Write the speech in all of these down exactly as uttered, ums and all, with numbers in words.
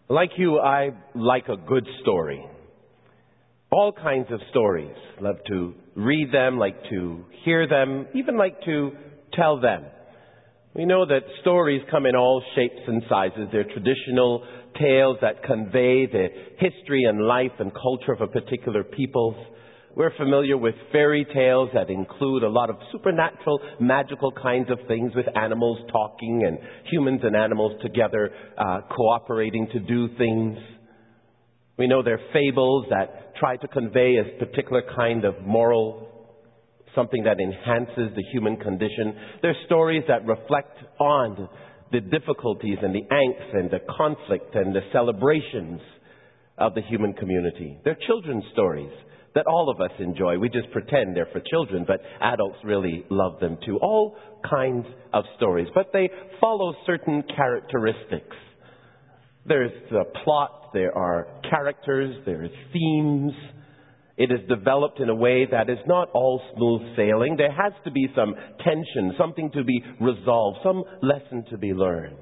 Like you, I like a good story. All kinds of stories. Love to read them, like to hear them, even like to tell them. We know that stories come in all shapes and sizes. They're traditional tales that convey the history and life and culture of a particular people. We're familiar with fairy tales that include a lot of supernatural, magical kinds of things with animals talking and humans and animals together uh, cooperating to do things. We know they're fables that try to convey a particular kind of moral, something that enhances the human condition. They're stories that reflect on the difficulties and the angst and the conflict and the celebrations of the human community. They're children's stories that all of us enjoy. We just pretend they're for children, but adults really love them too. All kinds of stories, but they follow certain characteristics. There's a plot, there are characters, there are themes. It is developed in a way that is not all smooth sailing. There has to be some tension, something to be resolved, some lesson to be learned.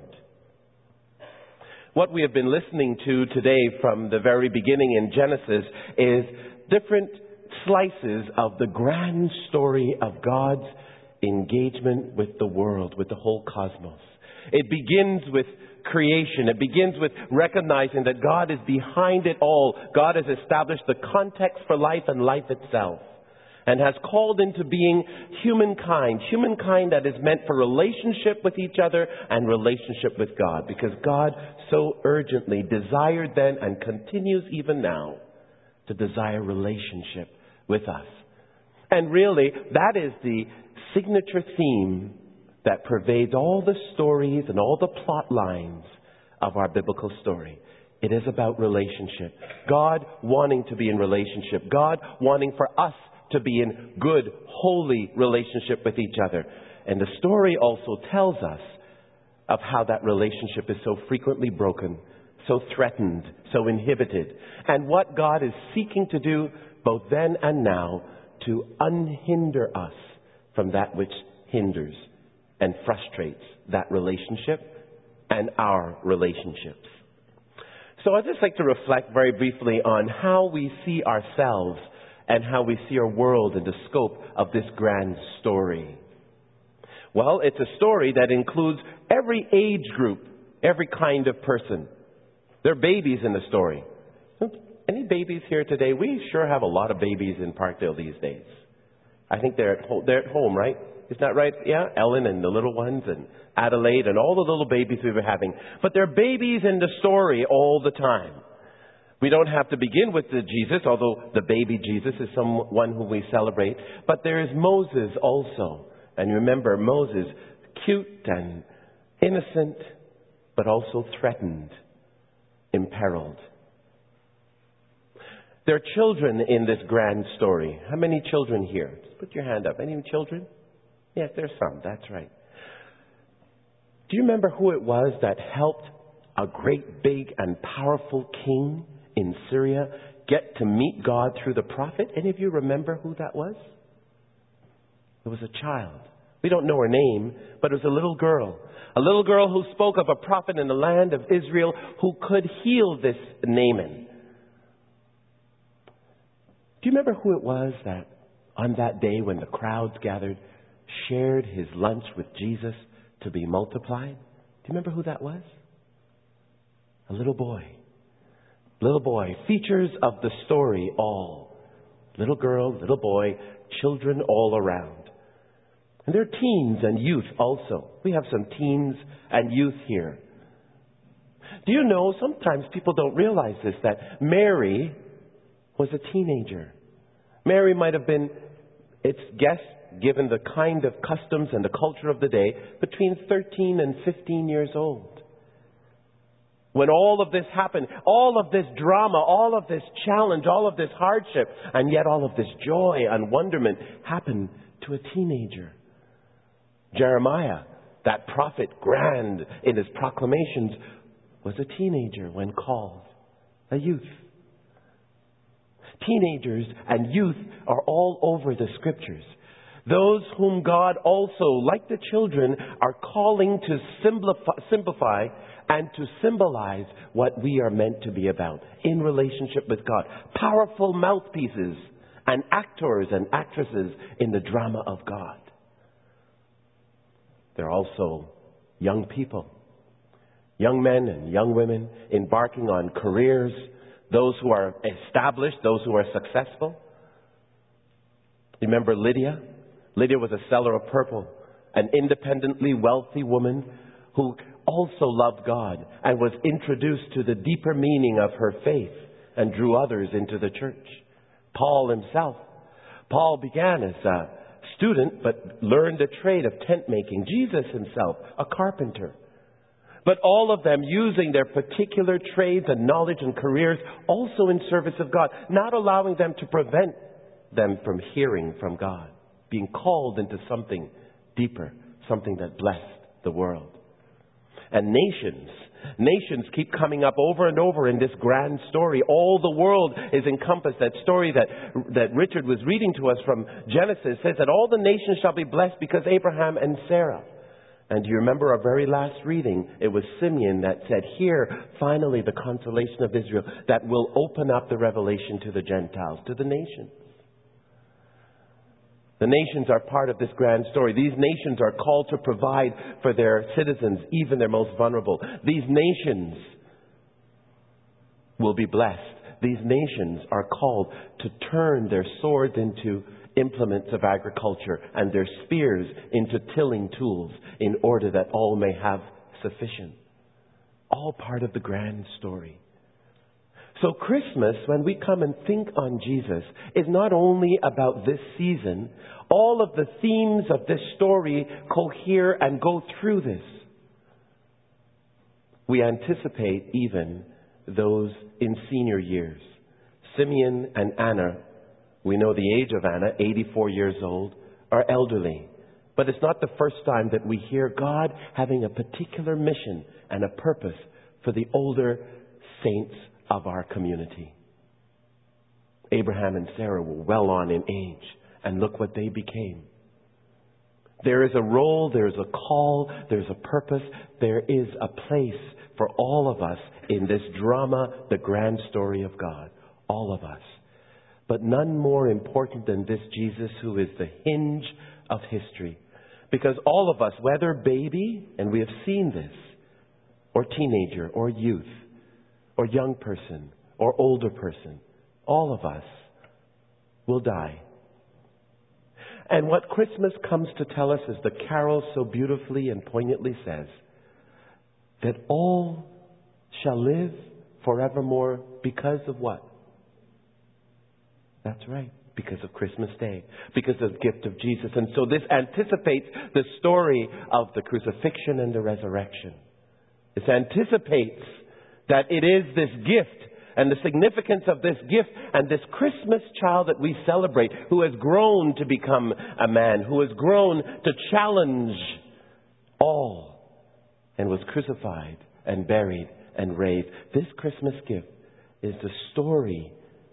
What we have been listening to today from the very beginning in Genesis is different slices of the grand story of God's engagement with the world, with the whole cosmos. It begins with creation. It begins with recognizing that God is behind it all. God has established the context for life and life itself, and has called into being humankind. Humankind that is meant for relationship with each other and relationship with God, because God so urgently desired then and continues even now to desire relationship with us. And really, that is the signature theme that pervades all the stories and all the plot lines of our biblical story. It is about relationship. God wanting to be in relationship. God wanting for us to be in good, holy relationship with each other. And the story also tells us of how that relationship is so frequently broken, so threatened, so inhibited, and what God is seeking to do both then and now to unhinder us from that which hinders and frustrates that relationship and our relationships. So I'd just like to reflect very briefly on how we see ourselves and how we see our world in the scope of this grand story. Well, it's a story that includes every age group, every kind of person. There are babies in the story. Any babies here today? We sure have a lot of babies in Parkdale these days. I think they're at home, they're at home, right? Isn't that right? Yeah, Ellen and the little ones and Adelaide and all the little babies we were having. But there are babies in the story all the time. We don't have to begin with the Jesus, although the baby Jesus is someone who we celebrate. But there is Moses also. And remember, Moses, cute and innocent, but also threatened, imperiled. There are children in this grand story. How many children here? Just put your hand up. Any children? Yes, there's some. That's right. Do you remember who it was that helped a great, big, and powerful king in Syria get to meet God through the prophet? Any of you remember who that was? It was a child. We don't know her name, but it was a little girl. A little girl who spoke of a prophet in the land of Israel who could heal this Naaman. Do you remember who it was that on that day when the crowds gathered, shared his lunch with Jesus to be multiplied? Do you remember who that was? A little boy. Little boy. Features of the story all. Little girl, little boy, children all around. And there are teens and youth also. We have some teens and youth here. Do you know, sometimes people don't realize this, that Mary was a teenager. Mary might have been, it's guessed, given the kind of customs and the culture of the day, between thirteen and fifteen years old. When all of this happened, all of this drama, all of this challenge, all of this hardship, and yet all of this joy and wonderment happened to a teenager. Jeremiah, that prophet grand in his proclamations, was a teenager when called, a youth. Teenagers and youth are all over the scriptures. Those whom God also, like the children, are calling to simplify, simplify and to symbolize what we are meant to be about in relationship with God. Powerful mouthpieces and actors and actresses in the drama of God. They're also young people, young men and young women embarking on careers, those who are established, those who are successful. Remember Lydia? Lydia was a seller of purple, an independently wealthy woman who also loved God and was introduced to the deeper meaning of her faith and drew others into the church. Paul himself. Paul began as a student but learned the trade of tent making. Jesus himself, a carpenter. But all of them using their particular trades and knowledge and careers also in service of God, not allowing them to prevent them from hearing from God, being called into something deeper, something that blessed the world. And nations, nations keep coming up over and over in this grand story. All the world is encompassed. That story that, that Richard was reading to us from Genesis says that all the nations shall be blessed because Abraham and Sarah. And do you remember our very last reading? It was Simeon that said, here, finally, the consolation of Israel that will open up the revelation to the Gentiles, to the nations. The nations are part of this grand story. These nations are called to provide for their citizens, even their most vulnerable. These nations will be blessed. These nations are called to turn their swords into implements of agriculture and their spears into tilling tools in order that all may have sufficient. All part of the grand story. So Christmas, when we come and think on Jesus, is not only about this season. All of the themes of this story cohere and go through this. We anticipate even those in senior years. Simeon and Anna, we know the age of Anna, eighty-four years old, are elderly. But it's not the first time that we hear God having a particular mission and a purpose for the older saints of our community. Abraham and Sarah were well on in age, and look what they became. There is a role, there is a call, there's a purpose, there is a place for all of us in this drama, the grand story of God. All of us. But none more important than this Jesus who is the hinge of history. Because all of us, whether baby, and we have seen this, or teenager, or youth, or young person, or older person, all of us will die. And what Christmas comes to tell us, as the carol so beautifully and poignantly says, that all shall live forevermore because of what? That's right. Because of Christmas Day. Because of the gift of Jesus. And so this anticipates the story of the crucifixion and the resurrection. This anticipates that it is this gift and the significance of this gift and this Christmas child that we celebrate, who has grown to become a man, who has grown to challenge all and was crucified and buried and raised. This Christmas gift is the story,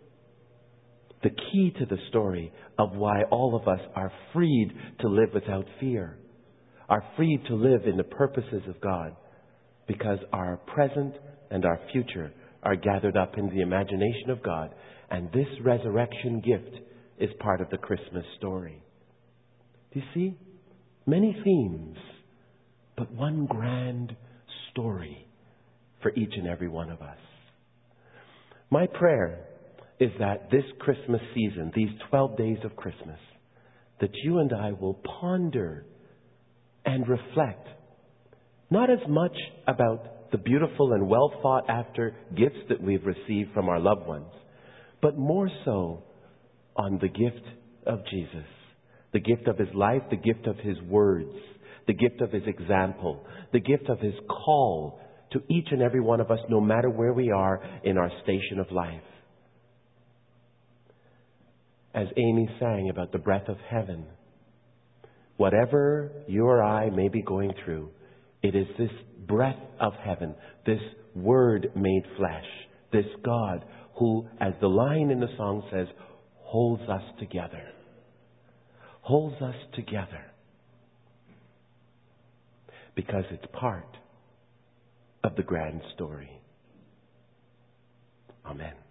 the key to the story of why all of us are freed to live without fear, are freed to live in the purposes of God, because our present and our future are gathered up in the imagination of God. And this resurrection gift is part of the Christmas story. Do you see? Many themes, but one grand story for each and every one of us. My prayer is that this Christmas season, these twelve days of Christmas, that you and I will ponder and reflect, not as much about the beautiful and well thought after gifts that we've received from our loved ones, but more so on the gift of Jesus, the gift of His life, the gift of His words, the gift of His example, the gift of His call to each and every one of us, no matter where we are in our station of life. As Amy sang about the breath of heaven, whatever you or I may be going through, it is this breath of heaven, this Word made flesh, this God who, as the line in the song says, holds us together. Holds us together. Because it's part of the grand story. Amen.